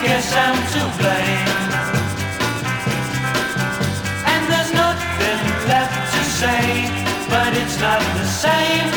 guess I'm to blame. And there's nothing left to say, but it's not the same.